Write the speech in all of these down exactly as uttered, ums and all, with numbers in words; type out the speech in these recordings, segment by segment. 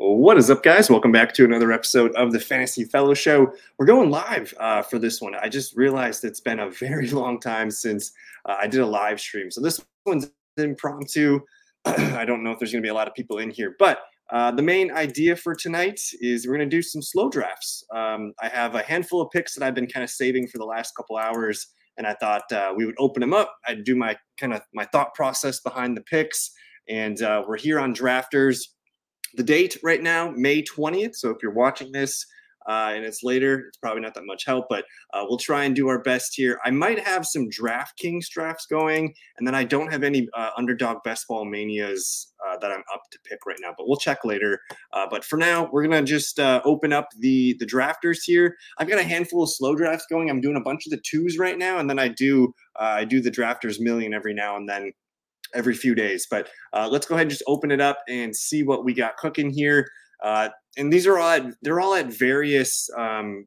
What is up, guys? Welcome back to another episode of the Fantasy Fellow Show. We're going live uh, for this one. I just realized it's been a very long time since uh, I did a live stream. So this one's impromptu. I don't know if there's going to be a lot of people in here, but uh, the main idea for tonight is we're going to do some slow drafts. Um, I have a handful of picks that I've been kind of saving for the last couple hours, and I thought uh, we would open them up. I'd do my kind of my thought process behind the picks, and uh, we're here on Drafters. The date right now, May twentieth. So if you're watching this uh, and it's later, it's probably not that much help, but uh, we'll try and do our best here. I might have some DraftKings drafts going, and then I don't have any uh, Underdog Best Ball Manias uh, that I'm up to pick right now, but we'll check later. Uh, but for now, we're going to just uh, open up the, the drafters here. I've got a handful of slow drafts going. I'm doing a bunch of the twos right now, and then I do uh, I do the Drafters Million every now and then. Every few days, but uh, let's go ahead and just open it up and see what we got cooking here. Uh, and these are all at, they're all at various. Um,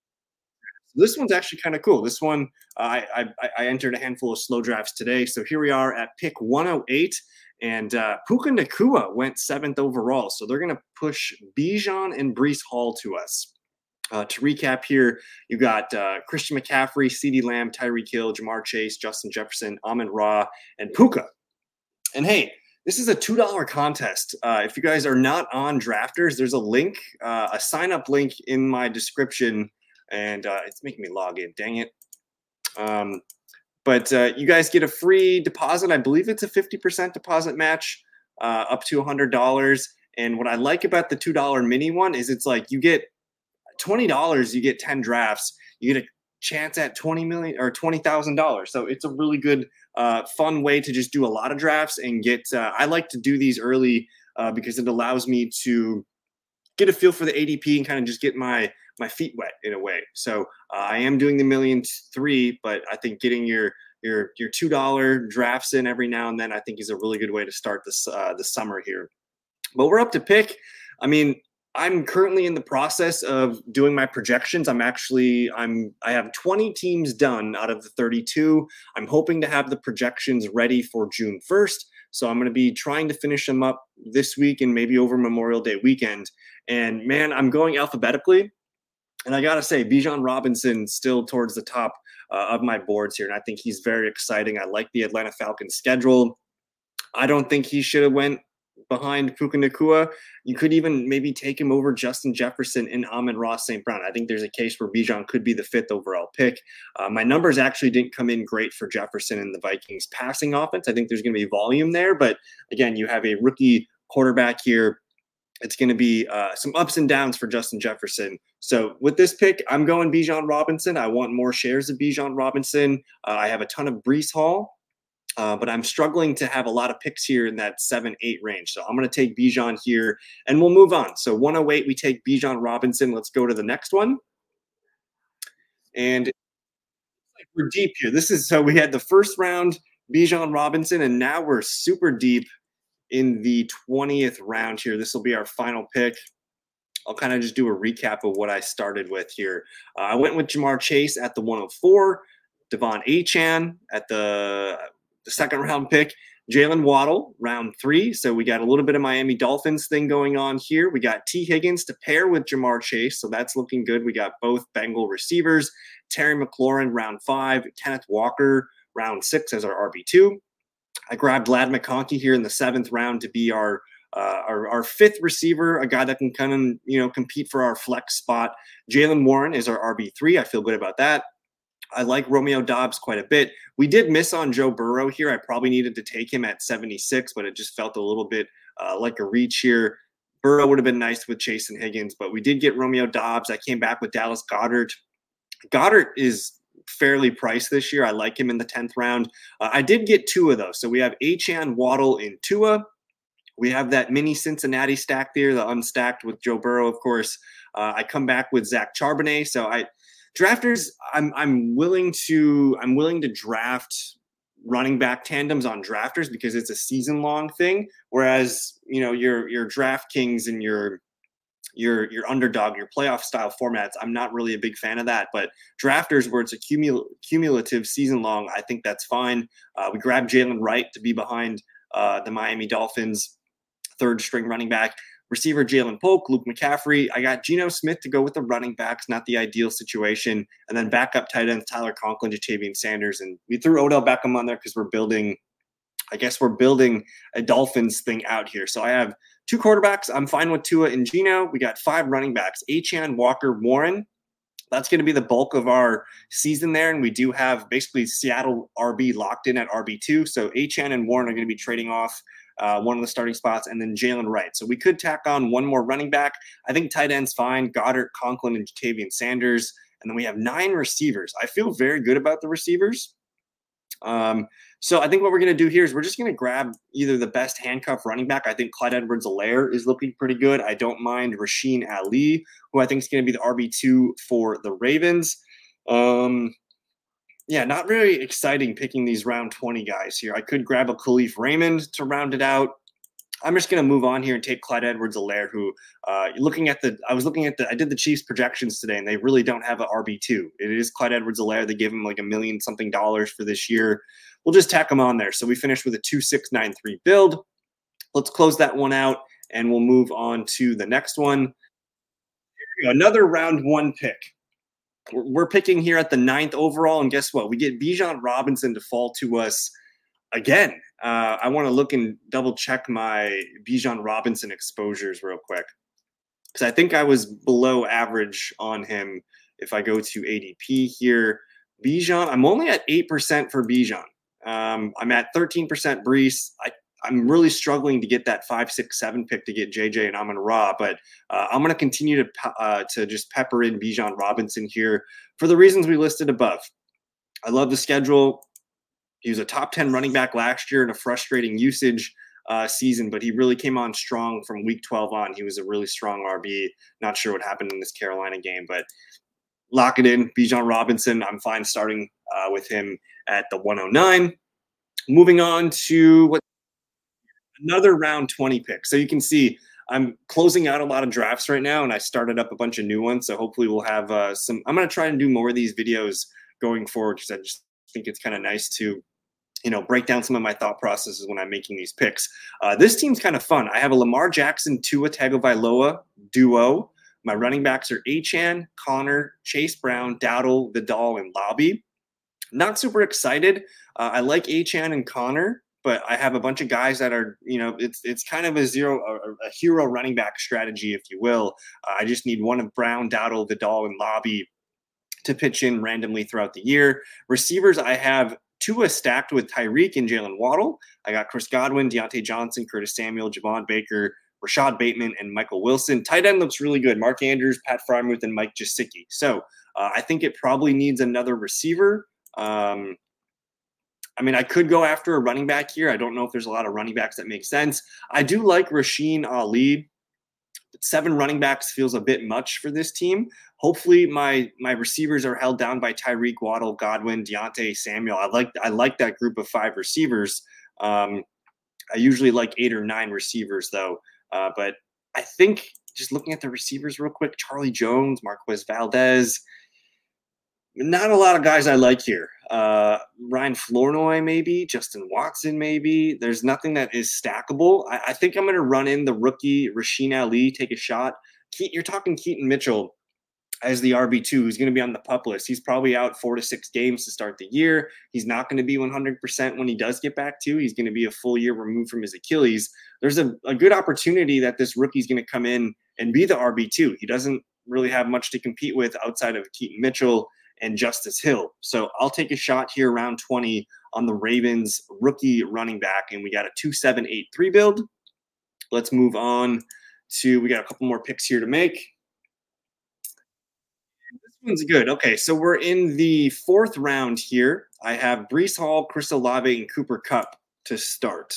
this one's actually kind of cool. This one uh, I, I I entered a handful of slow drafts today, so here we are at pick one oh eight, and uh, Puka Nacua went seventh overall. So they're going to push Bijan and Breece Hall to us. Uh, to recap here, you got uh, Christian McCaffrey, CeeDee Lamb, Tyreek Hill, Jamar Chase, Justin Jefferson, Amon-Ra, and Puka. And hey, this is a two dollar contest. Uh, if you guys are not on Drafters, there's a link, uh, a sign-up link in my description, and uh, it's making me log in. Dang it. Um, but uh, you guys get a free deposit. I believe it's a fifty percent deposit match uh, up to one hundred dollars. And what I like about the two dollar mini one is it's like you get twenty dollars, you get ten drafts. You get a chance at twenty million or twenty thousand dollars. So it's a really good, uh, fun way to just do a lot of drafts and get, uh, I like to do these early uh, because it allows me to get a feel for the A D P and kind of just get my, my feet wet in a way. So uh, I am doing the million three, but I think getting your, your, your two dollar drafts in every now and then, I think is a really good way to start this, uh, the summer here. But we're up to pick. I mean, I'm currently in the process of doing my projections. I'm actually, I'm, I have twenty teams done out of the thirty-two. I'm hoping to have the projections ready for June first. So I'm going to be trying to finish them up this week and maybe over Memorial Day weekend. And man, I'm going alphabetically. And I got to say, Bijan Robinson still towards the top uh, of my boards here. And I think he's very exciting. I like the Atlanta Falcons schedule. I don't think he should have went behind Puka Nacua. You could even maybe take him over Justin Jefferson and Amon-Ra Saint Brown. I think there's a case where Bijan could be the fifth overall pick. Uh, my numbers actually didn't come in great for Jefferson and the Vikings passing offense. I think there's going to be volume there, but again, you have a rookie quarterback here. It's going to be uh, some ups and downs for Justin Jefferson. So with this pick, I'm going Bijan Robinson. I want more shares of Bijan Robinson. Uh, I have a ton of Breece Hall. Uh, but I'm struggling to have a lot of picks here in that seven eight range. So I'm going to take Bijan here, and we'll move on. So one oh eight, we take Bijan Robinson. Let's go to the next one. And we're deep here. This is so we had the first round, Bijan Robinson, and now we're super deep in the twentieth round here. This will be our final pick. I'll kind of just do a recap of what I started with here. Uh, I went with Jamar Chase at the one oh four, Devon Achane at the the second round pick, Jalen Waddle, round three. So we got a little bit of Miami Dolphins thing going on here. We got T. Higgins to pair with Jamar Chase. So that's looking good. We got both Bengal receivers, Terry McLaurin, round five, Kenneth Walker, round six as our R B two. I grabbed Ladd McConkey here in the seventh round to be our, uh, our, our fifth receiver, a guy that can kind of, you know, compete for our flex spot. Jaylen Warren is our R B three. I feel good about that. I like Romeo Doubs quite a bit. We did miss on Joe Burrow here. I probably needed to take him at seventy-six, but it just felt a little bit uh, like a reach here. Burrow would have been nice with Chase and Higgins, but we did get Romeo Doubs. I came back with Dallas Goedert. Goddard is fairly priced this year. I like him in the tenth round. Uh, I did get Tua, though. So we have Achane, Waddle, and Tua. We have that mini Cincinnati stack there, the unstacked with Joe Burrow, of course. Uh, I come back with Zach Charbonnet. So I – Drafters, I'm I'm willing to I'm willing to draft running back tandems on drafters because it's a season long thing. Whereas you know your your DraftKings and your your your underdog, your playoff style formats, I'm not really a big fan of that. But drafters where it's a cumul- cumulative season long, I think that's fine. Uh, we grabbed Jalen Wright to be behind uh, the Miami Dolphins, third string running back. Receiver Jalen Polk, Luke McCaffrey. I got Geno Smith to go with the running backs, not the ideal situation. And then backup tight ends, Tyler Conklin, Jatavian Sanders. And we threw Odell Beckham on there because we're building, I guess we're building a Dolphins thing out here. So I have two quarterbacks. I'm fine with Tua and Geno. We got five running backs, Achane, Walker, Warren. That's going to be the bulk of our season there. And we do have basically Seattle R B locked in at R B two. So Achane and Warren are going to be trading off uh, one of the starting spots, and then Jalen Wright. So we could tack on one more running back. I think tight end's fine. Goddard, Conklin, and Jatavian Sanders. And then we have nine receivers. I feel very good about the receivers. Um, so I think what we're going to do here is we're just going to grab either the best handcuff running back. I think Clyde Edwards-Helaire is looking pretty good. I don't mind Rasheen Ali, who I think is going to be the R B two for the Ravens. Um, yeah, not really exciting picking these round twenty guys here. I could grab a Khalif Raymond to round it out. I'm just going to move on here and take Clyde Edwards-Helaire, who uh, looking at the, I was looking at the, I did the Chiefs projections today, and they really don't have an R B two. It is Clyde Edwards-Helaire. They give him like a million something dollars for this year. We'll just tack him on there. So we finished with a two six nine three build. Let's close that one out, and we'll move on to the next one. Here we go. Another round one pick. We're picking here at the ninth overall, and guess what? We get Bijan Robinson to fall to us again. Uh, I want to look and double check my Bijan Robinson exposures real quick, because I think I was below average on him. If I go to A D P here, Bijan, I'm only at eight percent for Bijan. Um, I'm at thirteen percent Brees. I, I'm really struggling to get that five, six, seven pick to get J J and Amon-Ra, but uh, I'm going to continue to uh, to just pepper in Bijan Robinson here for the reasons we listed above. I love the schedule. He was a top ten running back last year in a frustrating usage uh, season, but he really came on strong from week twelve on. He was a really strong R B. Not sure what happened in this Carolina game, but lock it in. Bijan Robinson, I'm fine starting uh, with him at the one oh nine. Moving on to what another round twenty pick. So you can see I'm closing out a lot of drafts right now, and I started up a bunch of new ones. So hopefully we'll have uh, some. I'm going to try and do more of these videos going forward, because I just think it's kind of nice to, you know, break down some of my thought processes when I'm making these picks. Uh, this team's kind of fun. I have a Lamar Jackson, Tua Tagovailoa duo. My running backs are Achane, Connor, Chase Brown, Dowdle, Vidal, and Lobby. Not super excited. Uh, I like Achane and Connor, but I have a bunch of guys that are, you know, it's it's kind of a zero, a, a hero running back strategy, if you will. Uh, I just need one of Brown, Dowdle, Vidal, and Lobby to pitch in randomly throughout the year. Receivers, I have Tua stacked with Tyreek and Jalen Waddle. I got Chris Godwin, Deontay Johnson, Curtis Samuel, Javon Baker, Rashad Bateman, and Michael Wilson. Tight end looks really good. Mark Andrews, Pat Freiermuth, and Mike Gesicki. So uh, I think it probably needs another receiver. Um, I mean, I could go after a running back here. I don't know if there's a lot of running backs that make sense. I do like Rasheen Ali. But seven running backs feels a bit much for this team. Hopefully my my receivers are held down by Tyreek, Waddle, Godwin, Deontay, Samuel. I like I like that group of five receivers. Um, I usually like eight or nine receivers, though. Uh, but I think just looking at the receivers real quick, Charlie Jones, Marquez Valdez, not a lot of guys I like here. Uh, Ryan Flournoy, maybe. Justin Watson, maybe. There's nothing that is stackable. I, I think I'm going to run in the rookie Rasheen Ali, take a shot. Ke- you're talking Keaton Mitchell as the R B two, who's going to be on the PUP list. He's probably out four to six games to start the year. He's not going to be one hundred percent when he does get back to. He's going to be a full year removed from his Achilles. There's a, a good opportunity that this rookie's going to come in and be the R B two. He doesn't really have much to compete with outside of Keaton Mitchell and Justice Hill. So I'll take a shot here around twenty on the Ravens rookie running back, and we got a two seven eight three build. Let's move on to, we got a couple more picks here to make. This one's good. Okay, so we're in the fourth round here. I have Breece Hall, Chris Olave, and Cooper Kupp to start.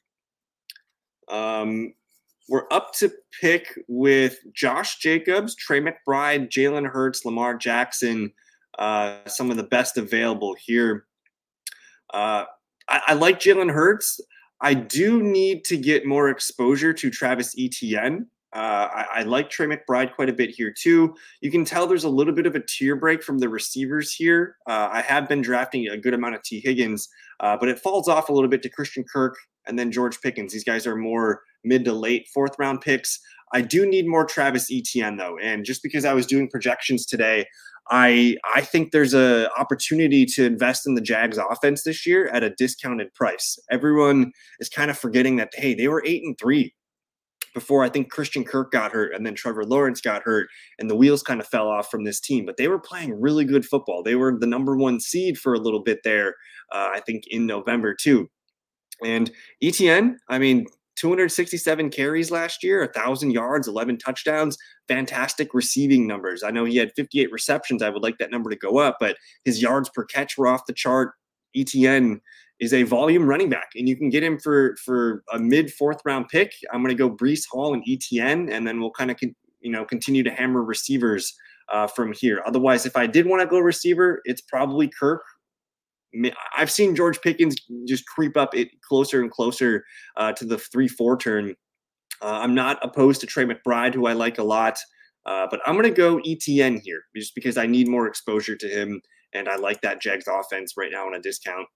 Um, we're up to pick with Josh Jacobs, Trey McBride, Jalen Hurts, Lamar Jackson, uh, some of the best available here. Uh, I, I like Jalen Hurts. I do need to get more exposure to Travis Etienne. Uh, I, I like Trey McBride quite a bit here too. You can tell there's a little bit of a tier break from the receivers here. Uh, I have been drafting a good amount of T. Higgins, uh, but it falls off a little bit to Christian Kirk and then George Pickens. These guys are more mid to late fourth round picks. I do need more Travis Etienne though, and just because I was doing projections today, I I think there's a opportunity to invest in the Jags offense this year at a discounted price. Everyone is kind of forgetting that, hey, they were eight and three before I think Christian Kirk got hurt and then Trevor Lawrence got hurt and the wheels kind of fell off from this team. But they were playing really good football. They were the number one seed for a little bit there, uh, I think in November too. And Etienne, I mean, two hundred sixty-seven carries last year, one thousand yards, eleven touchdowns, fantastic receiving numbers. I know he had fifty-eight receptions. I would like that number to go up, but his yards per catch were off the chart. Etienne is a volume running back, and you can get him for for a mid fourth round pick. I'm going to go Breece Hall and Etienne, and then we'll kind of con- you know continue to hammer receivers uh, from here. Otherwise, if I did want to go receiver, it's probably Kirk. I've seen George Pickens just creep up it closer and closer uh, to the three four turn. Uh, I'm not opposed to Trey McBride, who I like a lot, uh, but I'm going to go Etienne here just because I need more exposure to him, and I like that Jags offense right now on a discount.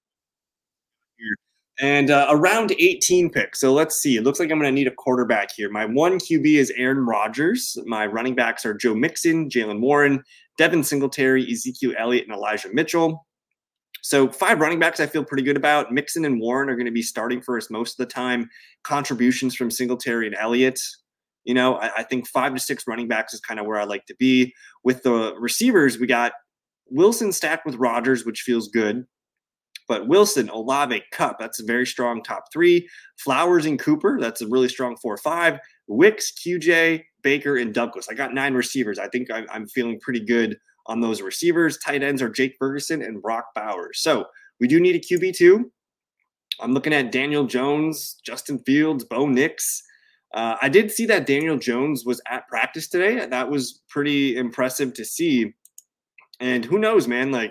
And uh, around eighteen picks. So let's see. It looks like I'm going to need a quarterback here. My one Q B is Aaron Rodgers. My running backs are Joe Mixon, Jaylen Warren, Devin Singletary, Ezekiel Elliott, and Elijah Mitchell. So five running backs I feel pretty good about. Mixon and Warren are going to be starting for us most of the time. Contributions from Singletary and Elliott. You know, I, I think five to six running backs is kind of where I like to be. With the receivers, we got Wilson stacked with Rodgers, which feels good. But Wilson, Olave, Kupp, that's a very strong top three. Flowers and Cooper, that's a really strong four five. Wicks, Q J, Baker, and Douglas. I got nine receivers. I think I'm, I'm feeling pretty good on those receivers. Tight ends are Jake Ferguson and Brock Bowers. So we do need a Q B too. I'm looking at Daniel Jones, Justin Fields, Bo Nix. Uh, I did see that Daniel Jones was at practice today. That was pretty impressive to see. And who knows, man, like,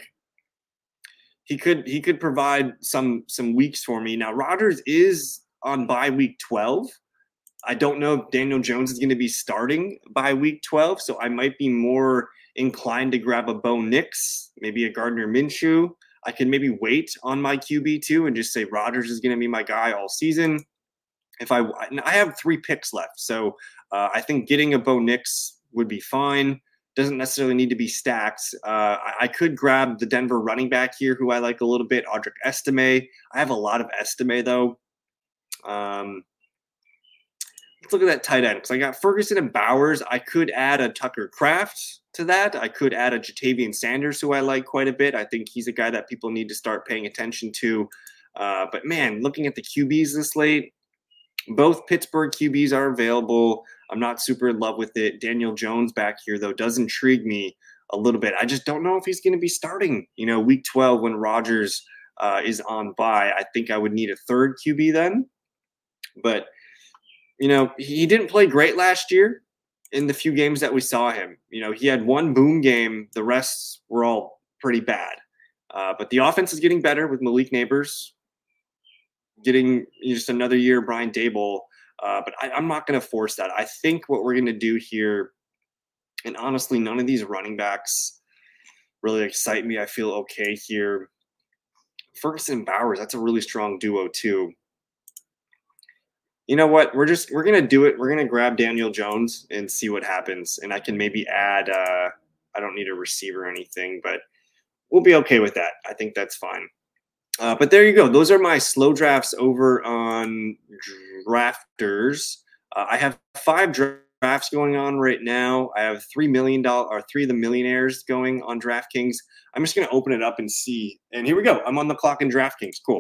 He could he could provide some some weeks for me. Now, Rodgers is on bye week twelve. I don't know if Daniel Jones is going to be starting by week twelve, so I might be more inclined to grab a Bo Nix, maybe a Gardner Minshew. I could maybe wait on my Q B too and just say Rodgers is going to be my guy all season. If I I have three picks left, so uh, I think getting a Bo Nix would be fine. Doesn't necessarily need to be stacked. Uh, I, I could grab the Denver running back here, who I like a little bit, Audric Estime. I have a lot of Estime, though. Um, let's look at that tight end, because I got Ferguson and Bowers. I could add a Tucker Kraft to that. I could add a Jatavian Sanders, who I like quite a bit. I think he's a guy that people need to start paying attention to. Uh, but, man, looking at the Q Bs this late, both Pittsburgh Q Bs are available. I'm not super in love with it. Daniel Jones back here, though, does intrigue me a little bit. I just don't know if he's going to be starting, you know, week twelve when Rodgers uh, is on bye. I think I would need a third Q B then. But, you know, he didn't play great last year in the few games that we saw him. You know, he had one boom game. The rest were all pretty bad. Uh, but the offense is getting better with Malik Neighbors, getting just another year Brian Daboll. Uh, but I, I'm not going to force that. I think what we're going to do here, and honestly, none of these running backs really excite me. I feel okay here. Ferguson and Bowers, that's a really strong duo too. You know what? We're just we're going to do it. We're going to grab Daniel Jones and see what happens. And I can maybe add, uh, I don't need a receiver or anything, but we'll be okay with that. I think that's fine. Uh, but there you go. Those are my slow drafts over on Drafters. Uh, I have five drafts going on right now. I have three million dollars or three of the millionaires going on DraftKings. I'm just going to open it up and see. And here we go. I'm on the clock in DraftKings. Cool.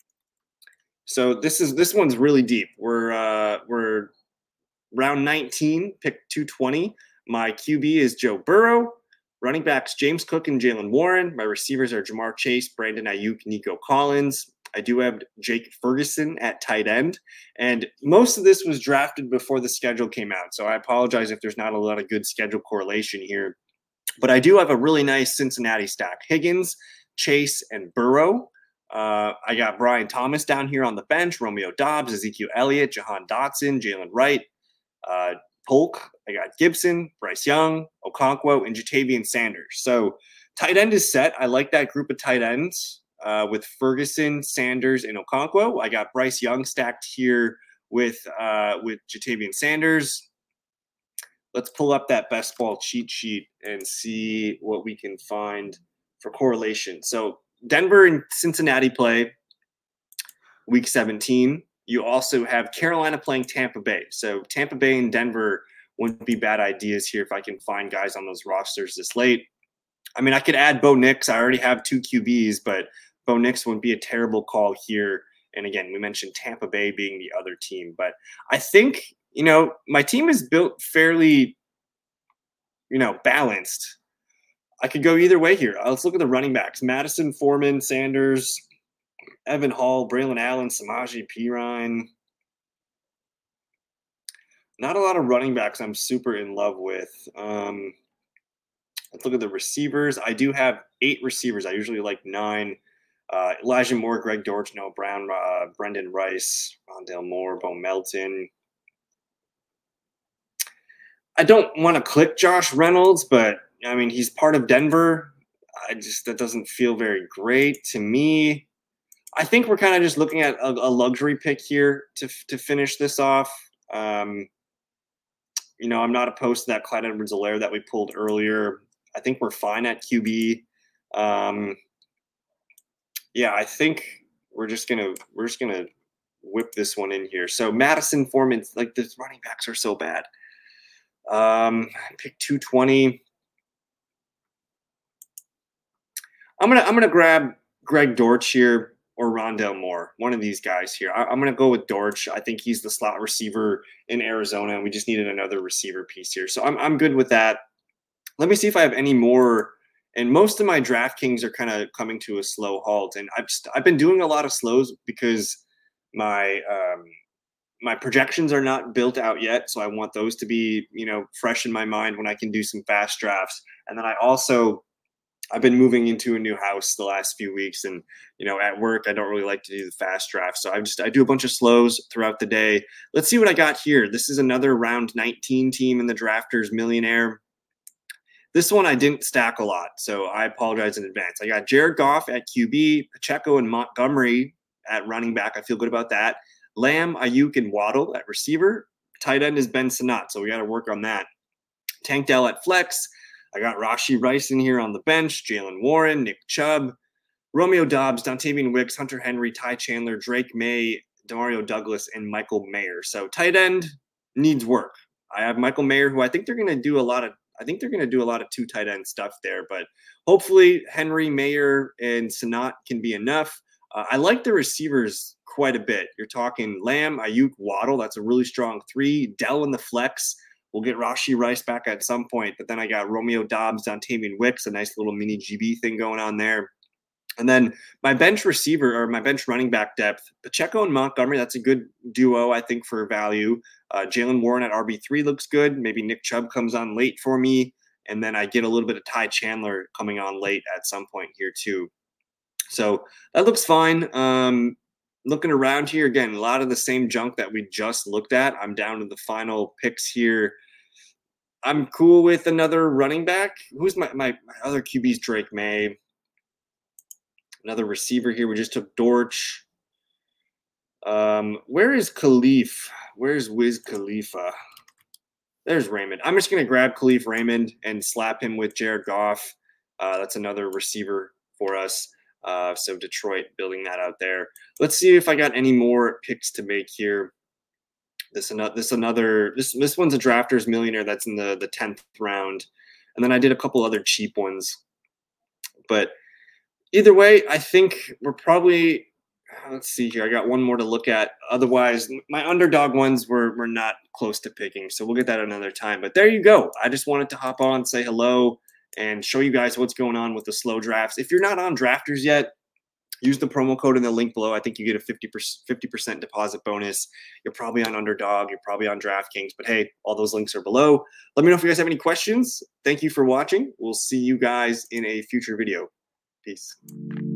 So this is this one's really deep. We're uh, we're round nineteen, pick two twenty. My Q B is Joe Burrow. Running backs, James Cook and Jaylen Warren. My receivers are Jamar Chase, Brandon Ayuk, Nico Collins. I do have Jake Ferguson at tight end. And most of this was drafted before the schedule came out. So I apologize if there's not a lot of good schedule correlation here. But I do have a really nice Cincinnati stack. Higgins, Chase, and Burrow. Uh, I got Brian Thomas down here on the bench, Romeo Doubs, Ezekiel Elliott, Jahan Dotson, Jalen Wright, uh, Polk. I got Gibson, Bryce Young, Okonkwo, and Jatavian Sanders. So tight end is set. I like that group of tight ends uh, with Ferguson, Sanders, and Okonkwo. I got Bryce Young stacked here with uh, with Jatavian Sanders. let's pull up that best ball cheat sheet and see what we can find for correlation. So Denver and Cincinnati play week seventeen. You also have Carolina playing Tampa Bay. So Tampa Bay and Denver wouldn't be bad ideas here if I can find guys on those rosters this late. I mean, I could add Bo Nix. I already have two Q Bs, but Bo Nix wouldn't be a terrible call here. And again, we mentioned Tampa Bay being the other team. But I think, you know, my team is built fairly, you know, balanced. I could go either way here. Let's look at the running backs. Madison, Foreman, Sanders, Evan Hall, Braylon Allen, Samaje Perine. Not a lot of running backs I'm super in love with. Um, let's look at the receivers. I do have eight receivers. I usually like nine. Uh, Elijah Moore, Greg Dortch, Noah Brown, uh, Brendan Rice, Rondale Moore, Bo Melton. I don't want to click Josh Reynolds, but I mean, he's part of Denver. I just, that doesn't feel very great to me. I think we're kind of just looking at a, a luxury pick here to, to finish this off. Um, you know, I'm not opposed to that Clyde Edwards-Helaire that we pulled earlier. I think we're fine at Q B. Um, yeah, I think we're just gonna we're just gonna whip this one in here. So Madison, Foreman, like the running backs are so bad. Um, pick two twenty. I'm gonna I'm gonna grab Greg Dortch here or Rondale Moore, one of these guys here. I, I'm gonna go with Dortch. I think he's the slot receiver in Arizona, and we just needed another receiver piece here. So I'm I'm good with that. Let me see if I have any more. And most of my DraftKings are kind of coming to a slow halt, and I've just, I've been doing a lot of slows because my um, my projections are not built out yet. So I want those to be, you know, fresh in my mind when I can do some fast drafts. And then I also I've been moving into a new house the last few weeks, and you know, at work I don't really like to do the fast draft, so I just I do a bunch of slows throughout the day. Let's see what I got here. This is another round nineteen team in the Drafters Millionaire. This one I didn't stack a lot, so I apologize in advance. I got Jared Goff at Q B, Pacheco and Montgomery at running back. I feel good about that. Lamb, Ayuk, and Waddle at receiver. Tight end is Ben Sinnott, so we got to work on that. Tank Dell at flex. I got Rashee Rice in here on the bench, Jalen Warren, Nick Chubb, Romeo Doubs, Dontavian Wicks, Hunter Henry, Ty Chandler, Drake May, Demario Douglas, and Michael Mayer. So tight end needs work. I have Michael Mayer, who I think they're going to do a lot of I think they're going to do a lot of two tight end stuff there, but hopefully Henry, Mayer, and Sinnott can be enough. Uh, I like the receivers quite a bit. You're talking Lamb, Ayuk, Waddle. That's a really strong three. Dell in the flex. We'll get Rashee Rice back at some point, but then I got Romeo Doubs, Dontavian Wicks, a nice little mini G B thing going on there. And then my bench receiver or my bench running back depth, Pacheco and Montgomery, that's a good duo, I think, for value. Uh, Jalen Warren at R B three looks good. Maybe Nick Chubb comes on late for me. And then I get a little bit of Ty Chandler coming on late at some point here too. So that looks fine. Um, looking around here, again, a lot of the same junk that we just looked at. I'm down to the final picks here. I'm cool with another running back. Who's my, my, my other Q B's Drake May. Another receiver here. We just took Dortch. Um, where is Khalif? Where's Wiz Khalifa? There's Raymond. I'm just going to grab Khalif Raymond and slap him with Jared Goff. Uh, that's another receiver for us. Uh, so Detroit building that out there. Let's see if I got any more picks to make here. This another. This another. This this one's a Drafters Millionaire. That's in the the tenth round, and then I did a couple other cheap ones. But either way, I think we're probably. Let's see here. I got one more to look at. Otherwise, my underdog ones were were not close to picking, so we'll get that another time. But there you go. I just wanted to hop on, say hello, and show you guys what's going on with the slow drafts. If you're not on Drafters yet, use the promo code in the link below. I think you get a fifty percent deposit bonus. You're probably on Underdog. You're probably on DraftKings. But hey, all those links are below. Let me know if you guys have any questions. Thank you for watching. We'll see you guys in a future video. Peace.